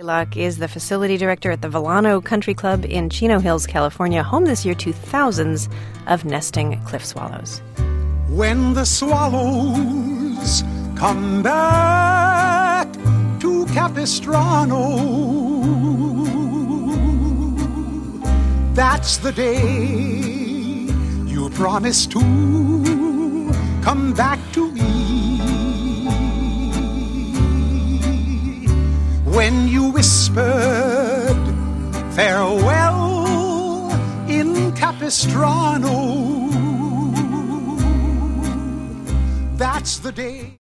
Locke is the facility director at the Volano Country Club in Chino Hills, California, home this year to thousands of nesting cliff swallows. When the swallows come back to Capistrano, that's the day you promised to come back to me. When you whispered farewell in Capistrano, that's the day.